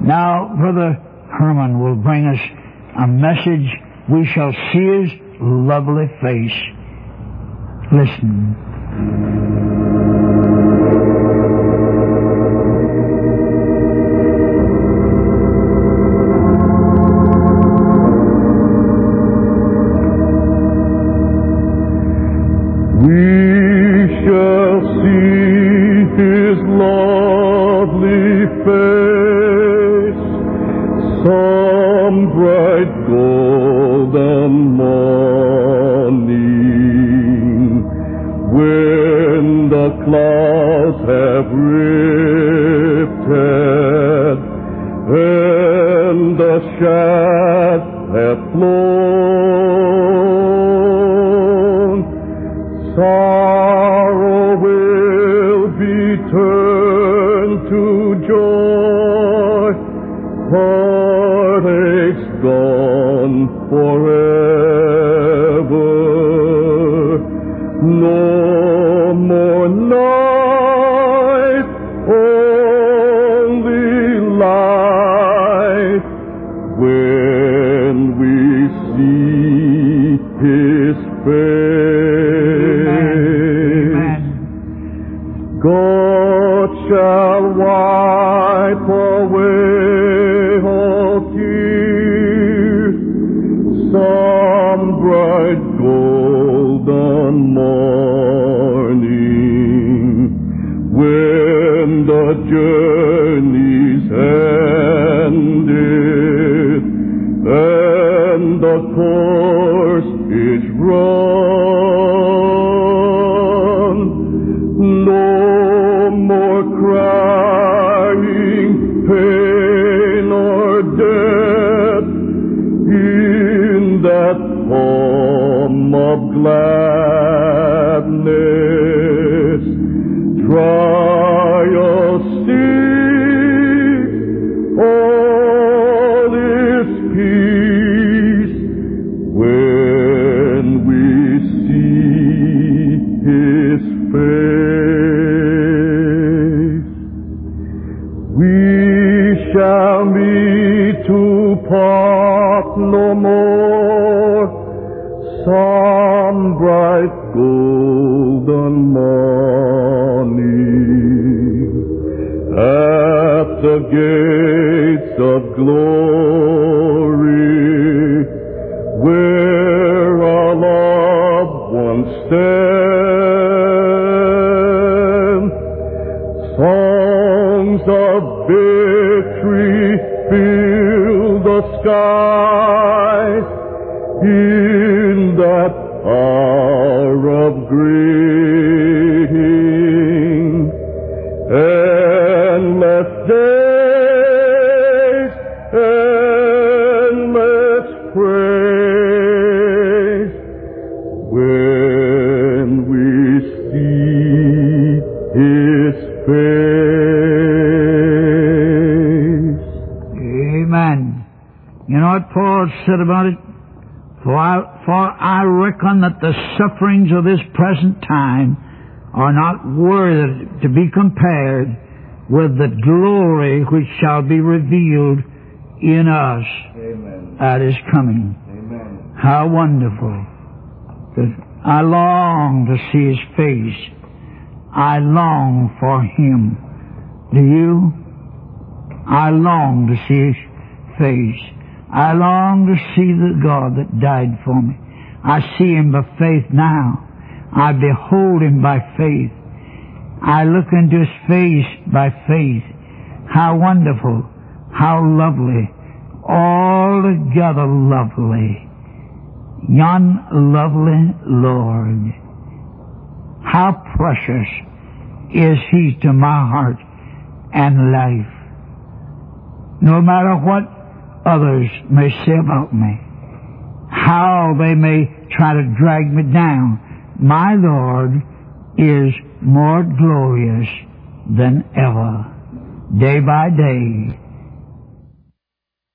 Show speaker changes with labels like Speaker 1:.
Speaker 1: Now, Brother Herman will bring us a message. We shall see his lovely face. Listen.
Speaker 2: We shall see his lovely face, some bright golden morning, when the clouds have rifted and the shadows have flown. Sorrow will be turned to joy, heartaches gone forever. No more night, only light, when we see his face. God shall wipe away all tears, some bright golden morning, when the journey's ended and the course is run. No more crying, pain, or death in that home of gladness. Trials cease, all is peace when we see his face. We shall meet to part no more, some bright golden morning, at the gates of glory, where our loved ones stand. Songs of victory fill the skies in that hour of greeting. Endless days, endless praise, when we see his face.
Speaker 1: Amen. You know what Paul said about it? For I reckon that the sufferings of this present time are not worthy to be compared with the glory which shall be revealed in us.
Speaker 2: Amen.
Speaker 1: At his coming.
Speaker 2: Amen.
Speaker 1: How wonderful. I long to see his face. I long for him. Do you? I long to see his face. I long to see the God that died for me. I see him by faith now. I behold him by faith. I look into his face by faith. How wonderful, how lovely, altogether lovely. Yon lovely Lord. How precious is he to my heart and life. No matter what others may say about me, how they may try to drag me down, my Lord is more glorious than ever. Day by day,